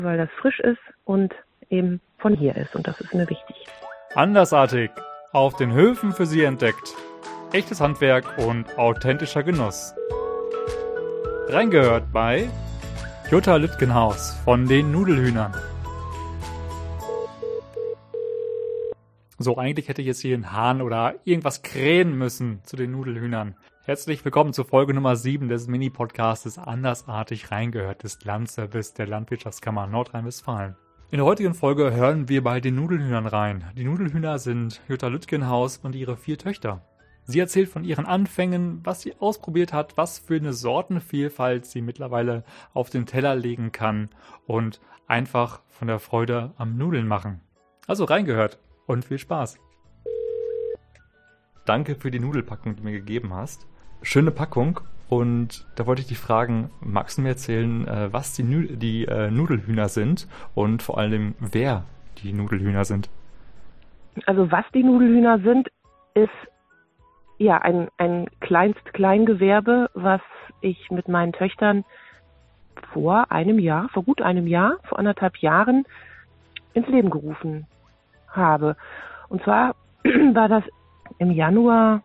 weil das frisch ist und eben von hier ist. Und das ist mir wichtig. Andersartig, auf den Höfen für Sie entdeckt. Echtes Handwerk und authentischer Genuss. Reingehört bei Jutta Lütgenhaus von den Nudelhühnern. So, eigentlich hätte ich jetzt hier einen Hahn oder irgendwas krähen müssen zu den Nudelhühnern. Herzlich willkommen zur Folge Nummer 7 des Mini-Podcastes Andersartig reingehört des Landservice der Landwirtschaftskammer Nordrhein-Westfalen. In der heutigen Folge hören wir bei den Nudelhühnern rein. Die Nudelhühner sind Jutta Lütgenhaus und ihre 4 Töchter. Sie erzählt von ihren Anfängen, was sie ausprobiert hat, was für eine Sortenvielfalt sie mittlerweile auf den Teller legen kann und einfach von der Freude am Nudeln machen. Also reingehört und viel Spaß. Danke für die Nudelpackung, die du mir gegeben hast. Schöne Packung. Und da wollte ich dich fragen, magst du mir erzählen, was die Nudelhühner sind und vor allem, wer die Nudelhühner sind? Also was die Nudelhühner sind, ist ja ein Kleingewerbe, was ich mit meinen Töchtern vor gut einem Jahr, vor 1,5 Jahren ins Leben gerufen habe. Und zwar war das im Januar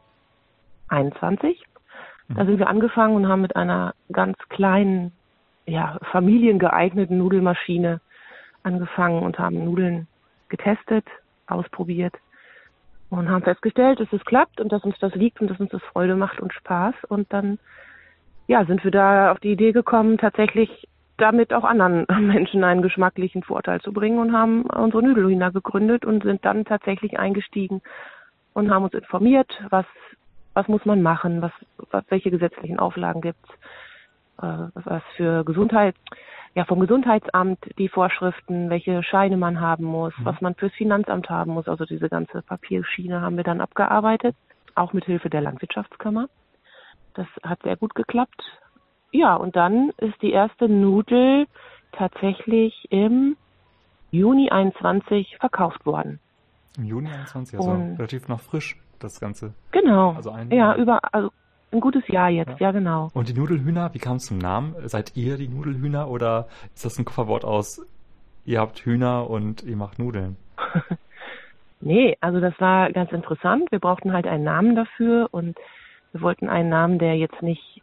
21. Da sind wir angefangen und haben mit einer ganz kleinen, familiengeeigneten Nudelmaschine angefangen und haben Nudeln getestet, ausprobiert und haben festgestellt, dass es klappt und dass uns das liegt und dass uns das Freude macht und Spaß. Und dann sind wir da auf die Idee gekommen, tatsächlich damit auch anderen Menschen einen geschmacklichen Vorteil zu bringen und haben unsere Nudelhühner gegründet und sind dann tatsächlich eingestiegen und haben uns informiert, was muss man machen, welche gesetzlichen Auflagen gibt's, was für vom Gesundheitsamt die Vorschriften, welche Scheine man haben muss, was man fürs Finanzamt haben muss. Also diese ganze Papierschiene haben wir dann abgearbeitet, auch mit Hilfe der Landwirtschaftskammer. Das hat sehr gut geklappt. Ja, und dann ist die erste Nudel tatsächlich im Juni 21 verkauft worden. Im Juni 21, also relativ noch frisch, das Ganze. Genau, Also ein gutes Jahr jetzt, ja genau. Und die Nudelhühner, wie kam es zum Namen? Seid ihr die Nudelhühner oder ist das ein Kofferwort aus, ihr habt Hühner und ihr macht Nudeln? Nee, also das war ganz interessant. Wir brauchten halt einen Namen dafür und wir wollten einen Namen, der jetzt nicht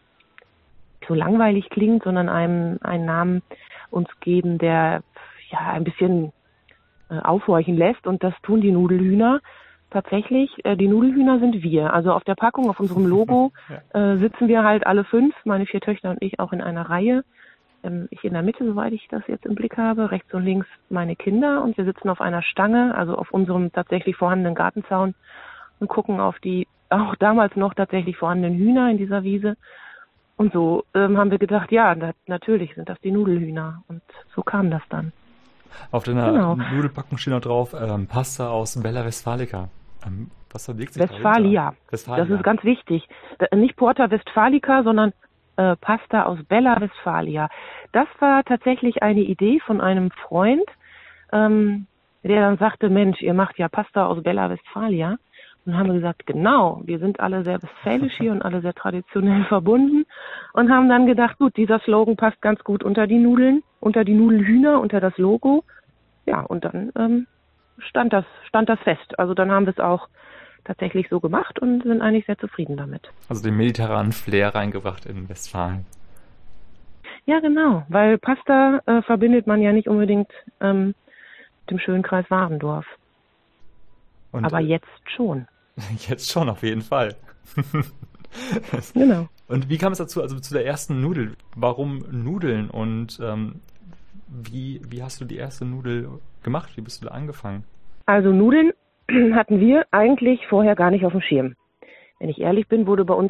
so langweilig klingt, sondern einen Namen uns geben, der ein bisschen aufhorchen lässt, und das tun die Nudelhühner. Tatsächlich, die Nudelhühner sind wir. Also auf der Packung, auf unserem Logo sitzen wir halt alle 5, meine 4 Töchter und ich, auch in einer Reihe. Ich in der Mitte, soweit ich das jetzt im Blick habe, rechts und links meine Kinder, und wir sitzen auf einer Stange, also auf unserem tatsächlich vorhandenen Gartenzaun, und gucken auf die auch damals noch tatsächlich vorhandenen Hühner in dieser Wiese. Und so haben wir gedacht, natürlich sind das die Nudelhühner, und so kam das dann. Auf deiner Nudelpackung steht noch drauf, Pasta aus Bella Westfalica. Was verbirgt sich Westfalia. Das ist ganz wichtig. Nicht Porta Westfalica, sondern Pasta aus Bella Westfalia. Das war tatsächlich eine Idee von einem Freund, der dann sagte, Mensch, ihr macht ja Pasta aus Bella Westfalia. Und dann haben wir gesagt, genau, wir sind alle sehr westfälisch hier und alle sehr traditionell verbunden, und haben dann gedacht, gut, dieser Slogan passt ganz gut unter die Nudeln, unter die Nudelhühner, unter das Logo. Ja, und dann stand das fest. Also dann haben wir es auch tatsächlich so gemacht und sind eigentlich sehr zufrieden damit. Also den mediterranen Flair reingebracht in Westfalen. Ja, genau, weil Pasta verbindet man ja nicht unbedingt mit dem schönen Kreis Warendorf. Aber jetzt schon. Jetzt schon, auf jeden Fall. Genau. Und wie kam es dazu, also zu der ersten Nudel? Warum Nudeln und wie hast du die erste Nudel gemacht? Wie bist du da angefangen? Also Nudeln hatten wir eigentlich vorher gar nicht auf dem Schirm. Wenn ich ehrlich bin, wurde bei uns,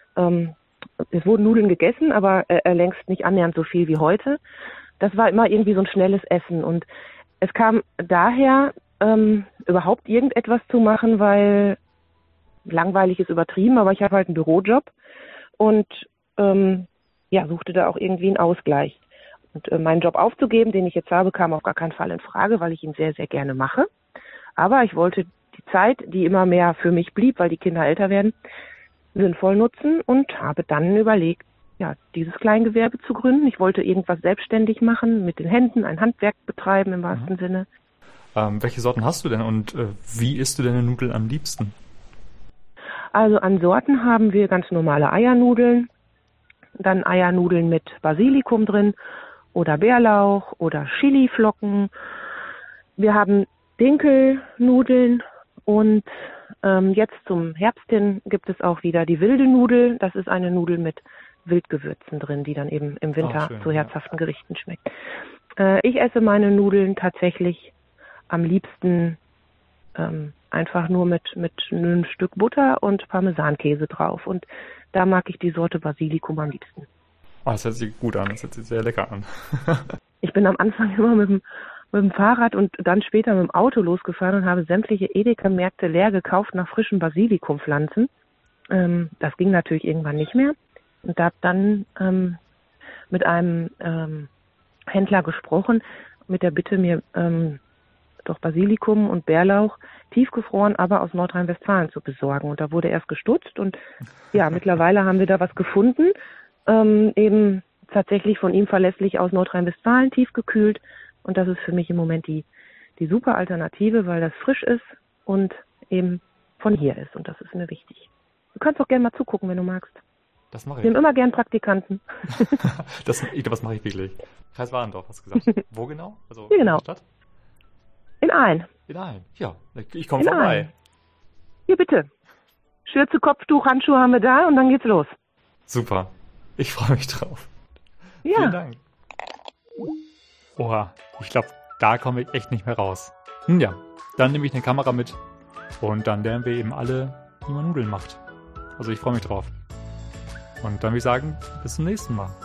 es wurden Nudeln gegessen, aber längst nicht annähernd so viel wie heute. Das war immer irgendwie so ein schnelles Essen, und es kam daher, überhaupt irgendetwas zu machen, weil langweilig ist übertrieben, aber ich habe halt einen Bürojob und suchte da auch irgendwie einen Ausgleich. Und meinen Job aufzugeben, den ich jetzt habe, kam auf gar keinen Fall in Frage, weil ich ihn sehr, sehr gerne mache. Aber ich wollte die Zeit, die immer mehr für mich blieb, weil die Kinder älter werden, sinnvoll nutzen, und habe dann überlegt, dieses Kleingewerbe zu gründen. Ich wollte irgendwas selbstständig machen, mit den Händen, ein Handwerk betreiben im wahrsten Sinne. Welche Sorten hast du denn und wie isst du deine Nudeln am liebsten? Also an Sorten haben wir ganz normale Eiernudeln, dann Eiernudeln mit Basilikum drin oder Bärlauch oder Chiliflocken. Wir haben Dinkelnudeln und jetzt zum Herbst hin gibt es auch wieder die wilde Nudel. Das ist eine Nudel mit Wildgewürzen drin, die dann eben im Winter schön, zu herzhaften Gerichten schmeckt. Ich esse meine Nudeln tatsächlich am liebsten einfach nur mit einem Stück Butter und Parmesankäse drauf. Und da mag ich die Sorte Basilikum am liebsten. Oh, das hört sich gut an, das hört sich sehr lecker an. Ich bin am Anfang immer mit dem Fahrrad und dann später mit dem Auto losgefahren und habe sämtliche Edeka-Märkte leer gekauft nach frischen Basilikumpflanzen. Das ging natürlich irgendwann nicht mehr. Und da habe dann mit einem Händler gesprochen, mit der Bitte, mir doch Basilikum und Bärlauch tiefgefroren, aber aus Nordrhein-Westfalen zu besorgen. Und da wurde erst gestutzt und ja, mittlerweile haben wir da was gefunden, eben tatsächlich von ihm verlässlich aus Nordrhein-Westfalen tiefgekühlt. Und das ist für mich im Moment die super Alternative, weil das frisch ist und eben von hier ist. Und das ist mir wichtig. Du kannst auch gerne mal zugucken, wenn du magst. Das mache ich. Wir haben immer gern Praktikanten. Das mache ich wirklich. Kreis Warendorf, hast du gesagt. Wo genau? Also Hier genau. In der Stadt? In Aalen. In Aalen. Ja, ich komme vorbei. Aalen. Hier bitte. Schürze, Kopftuch, Handschuhe haben wir da und dann geht's los. Super. Ich freue mich drauf. Ja. Vielen Dank. Oha, ich glaube, da komme ich echt nicht mehr raus. Ja, dann nehme ich eine Kamera mit und dann lernen wir eben alle, wie man Nudeln macht. Also ich freue mich drauf. Und dann würde ich sagen, bis zum nächsten Mal.